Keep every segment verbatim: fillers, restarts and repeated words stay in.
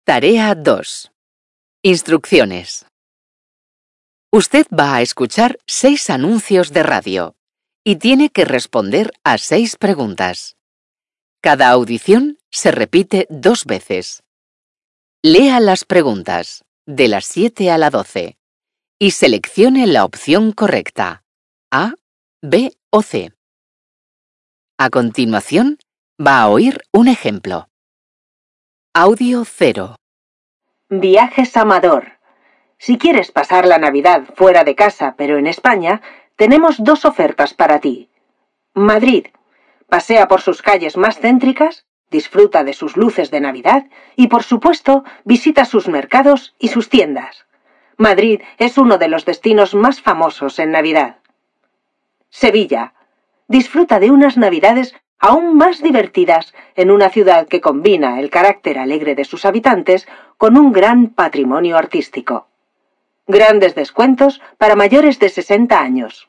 Tarea dos. Instrucciones. Usted va a escuchar seis anuncios de radio y tiene que responder a seis preguntas. Cada audición se repite dos veces. Lea las preguntas, de las siete a la doce, y seleccione la opción correcta, A, B o C. A continuación, va a oír un ejemplo. Audio cero. Viajes Amador. Si quieres pasar la Navidad fuera de casa, pero en España, tenemos dos ofertas para ti. Madrid. Pasea por sus calles más céntricas, disfruta de sus luces de Navidad y, por supuesto, visita sus mercados y sus tiendas. Madrid es uno de los destinos más famosos en Navidad. Sevilla. Disfruta de unas Navidades aún más divertidas en una ciudad que combina el carácter alegre de sus habitantes con un gran patrimonio artístico. Grandes descuentos para mayores de sesenta años.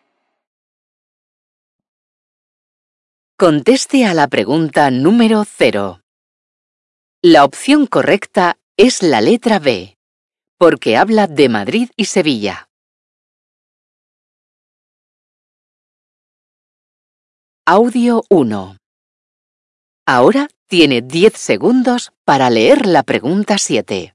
Conteste a la pregunta número cero. La opción correcta es la letra B, porque habla de Madrid y Sevilla. Audio uno. Ahora tiene diez segundos para leer la pregunta siete.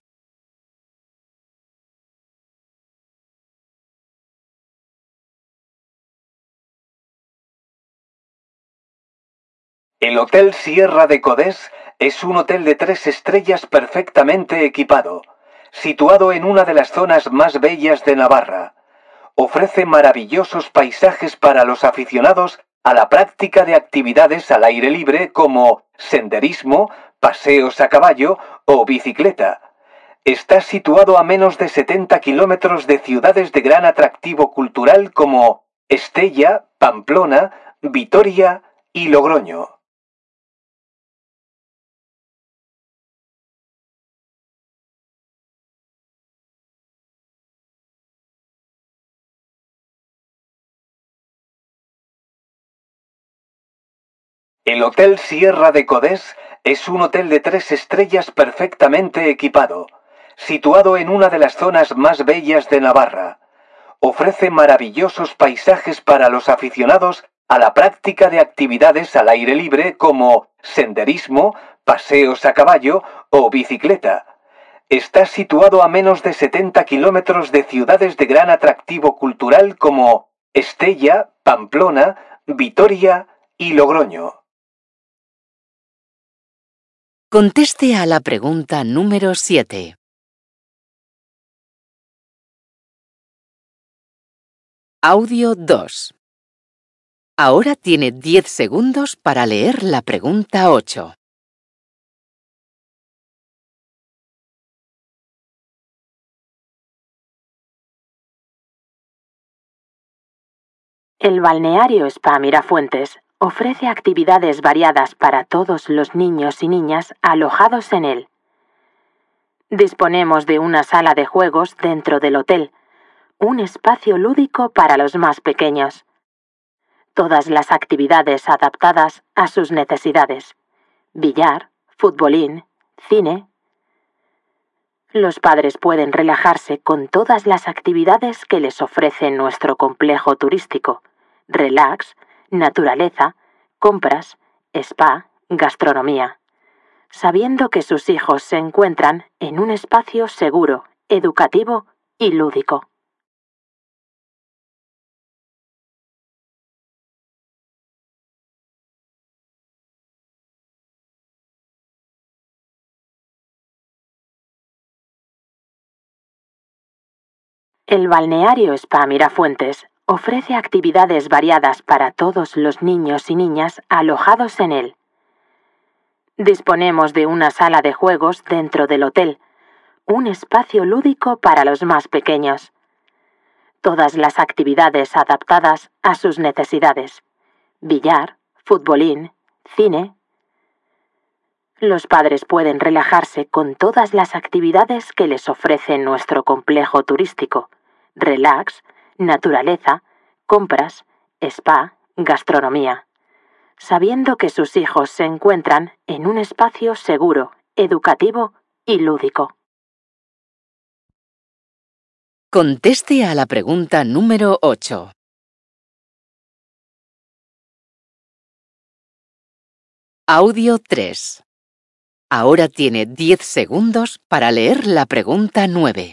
El Hotel Sierra de Codés es un hotel de tres estrellas perfectamente equipado, situado en una de las zonas más bellas de Navarra. Ofrece maravillosos paisajes para los aficionados a la práctica de actividades al aire libre como senderismo, paseos a caballo o bicicleta. Está situado a menos de setenta kilómetros de ciudades de gran atractivo cultural como Estella, Pamplona, Vitoria y Logroño. El Hotel Sierra de Codés es un hotel de tres estrellas perfectamente equipado, situado en una de las zonas más bellas de Navarra. Ofrece maravillosos paisajes para los aficionados a la práctica de actividades al aire libre como senderismo, paseos a caballo o bicicleta. Está situado a menos de setenta kilómetros de ciudades de gran atractivo cultural como Estella, Pamplona, Vitoria y Logroño. Conteste a la pregunta número siete. Audio dos. Ahora tiene diez segundos para leer la pregunta ocho. El balneario Spa Mirafuentes ofrece actividades variadas para todos los niños y niñas alojados en él. Disponemos de una sala de juegos dentro del hotel, un espacio lúdico para los más pequeños. Todas las actividades adaptadas a sus necesidades. Billar, futbolín, cine. Los padres pueden relajarse con todas las actividades que les ofrece nuestro complejo turístico. Relax, naturaleza, compras, spa, gastronomía, sabiendo que sus hijos se encuentran en un espacio seguro, educativo y lúdico. El balneario Spa Mirafuentes ofrece actividades variadas para todos los niños y niñas alojados en él. Disponemos de una sala de juegos dentro del hotel, un espacio lúdico para los más pequeños. Todas las actividades adaptadas a sus necesidades. Billar, futbolín, cine. Los padres pueden relajarse con todas las actividades que les ofrece nuestro complejo turístico. Relax, naturaleza, compras, spa, gastronomía, sabiendo que sus hijos se encuentran en un espacio seguro, educativo y lúdico. Conteste a la pregunta número ocho. Audio tres. Ahora tiene diez segundos para leer la pregunta nueve.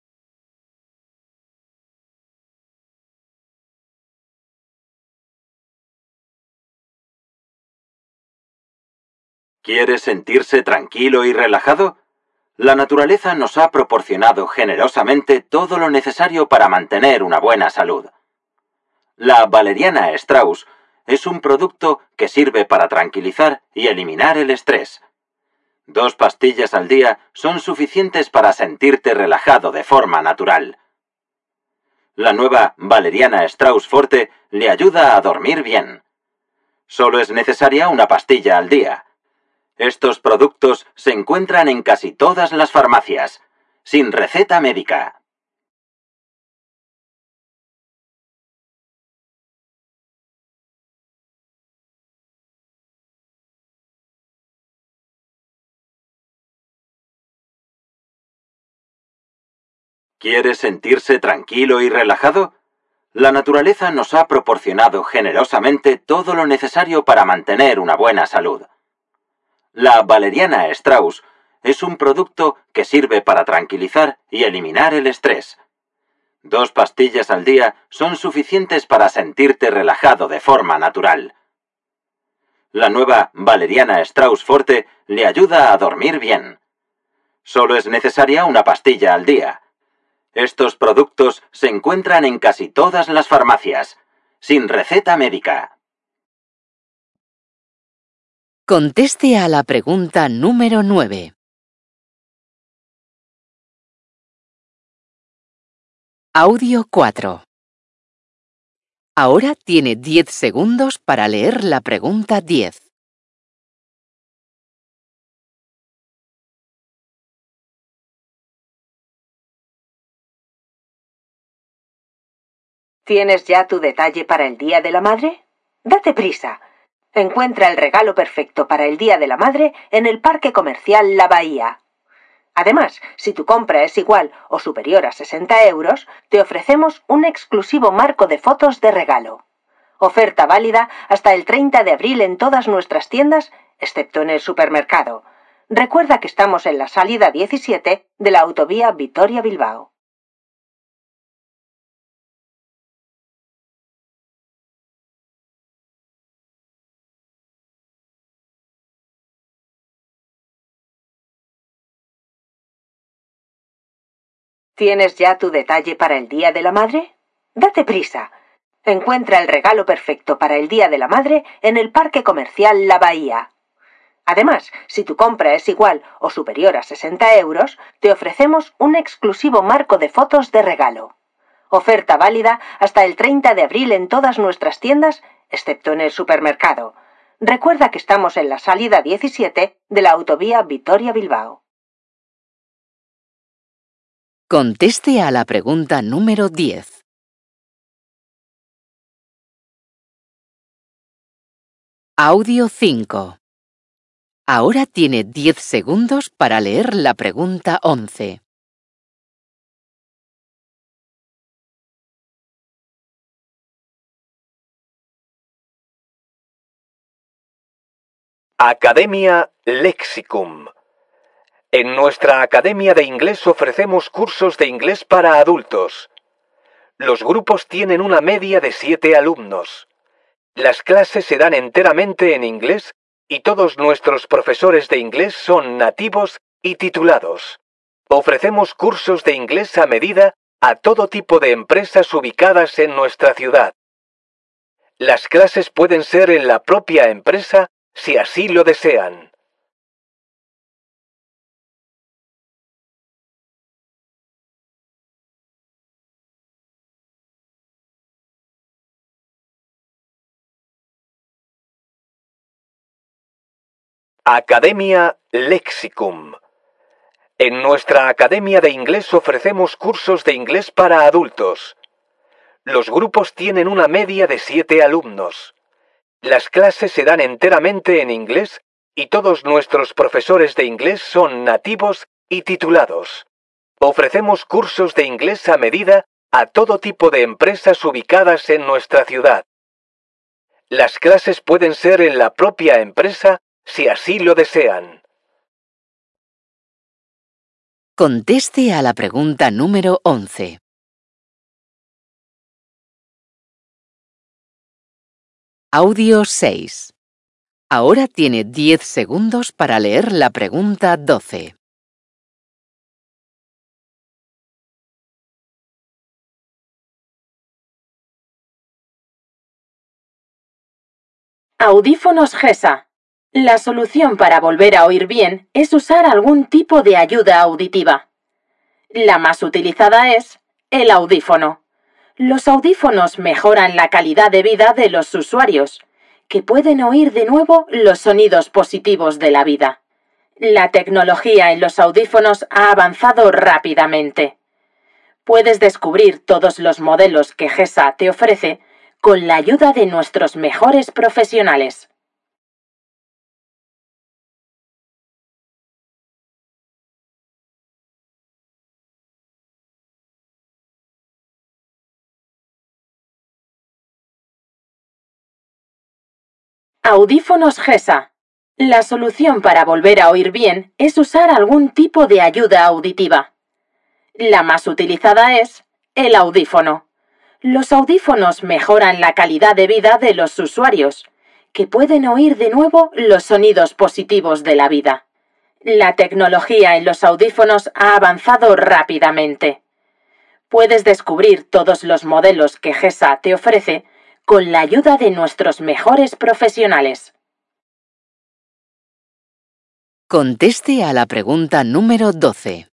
¿Quiere sentirse tranquilo y relajado? La naturaleza nos ha proporcionado generosamente todo lo necesario para mantener una buena salud. La valeriana Strauss es un producto que sirve para tranquilizar y eliminar el estrés. Dos pastillas al día son suficientes para sentirte relajado de forma natural. La nueva valeriana Strauss Forte le ayuda a dormir bien. Solo es necesaria una pastilla al día. Estos productos se encuentran en casi todas las farmacias, sin receta médica. ¿Quiere sentirse tranquilo y relajado? La naturaleza nos ha proporcionado generosamente todo lo necesario para mantener una buena salud. La valeriana Strauss es un producto que sirve para tranquilizar y eliminar el estrés. Dos pastillas al día son suficientes para sentirte relajado de forma natural. La nueva valeriana Strauss Forte le ayuda a dormir bien. Solo es necesaria una pastilla al día. Estos productos se encuentran en casi todas las farmacias, sin receta médica. Conteste a la pregunta número nueve. Audio cuatro. Ahora tiene diez segundos para leer la pregunta diez. ¿Tienes ya tu detalle para el Día de la Madre? Date prisa. Encuentra el regalo perfecto para el Día de la Madre en el Parque Comercial La Bahía. Además, si tu compra es igual o superior a sesenta euros, te ofrecemos un exclusivo marco de fotos de regalo. Oferta válida hasta el treinta de abril en todas nuestras tiendas, excepto en el supermercado. Recuerda que estamos en la salida diecisiete de la autovía Vitoria-Bilbao. ¿Tienes ya tu detalle para el Día de la Madre? Date prisa. Encuentra el regalo perfecto para el Día de la Madre en el Parque Comercial La Bahía. Además, si tu compra es igual o superior a sesenta euros, te ofrecemos un exclusivo marco de fotos de regalo. Oferta válida hasta el treinta de abril en todas nuestras tiendas, excepto en el supermercado. Recuerda que estamos en la salida diecisiete de la autovía Vitoria-Bilbao. Conteste a la pregunta número diez. Audio cinco. Ahora tiene diez segundos para leer la pregunta once. Academia Lexicum. En nuestra Academia de Inglés ofrecemos cursos de inglés para adultos. Los grupos tienen una media de siete alumnos. Las clases se dan enteramente en inglés y todos nuestros profesores de inglés son nativos y titulados. Ofrecemos cursos de inglés a medida a todo tipo de empresas ubicadas en nuestra ciudad. Las clases pueden ser en la propia empresa si así lo desean. Academia Lexicum. En nuestra Academia de Inglés ofrecemos cursos de inglés para adultos. Los grupos tienen una media de siete alumnos. Las clases se dan enteramente en inglés y todos nuestros profesores de inglés son nativos y titulados. Ofrecemos cursos de inglés a medida a todo tipo de empresas ubicadas en nuestra ciudad. Las clases pueden ser en la propia empresa si así lo desean. Conteste a la pregunta número once. Audio seis. Ahora tiene diez segundos para leer la pregunta doce. Audífonos GESA. La solución para volver a oír bien es usar algún tipo de ayuda auditiva. La más utilizada es el audífono. Los audífonos mejoran la calidad de vida de los usuarios, que pueden oír de nuevo los sonidos positivos de la vida. La tecnología en los audífonos ha avanzado rápidamente. Puedes descubrir todos los modelos que GESA te ofrece con la ayuda de nuestros mejores profesionales. Audífonos GESA. La solución para volver a oír bien es usar algún tipo de ayuda auditiva. La más utilizada es el audífono. Los audífonos mejoran la calidad de vida de los usuarios, que pueden oír de nuevo los sonidos positivos de la vida. La tecnología en los audífonos ha avanzado rápidamente. Puedes descubrir todos los modelos que GESA te ofrece con la ayuda de nuestros mejores profesionales. Conteste a la pregunta número doce.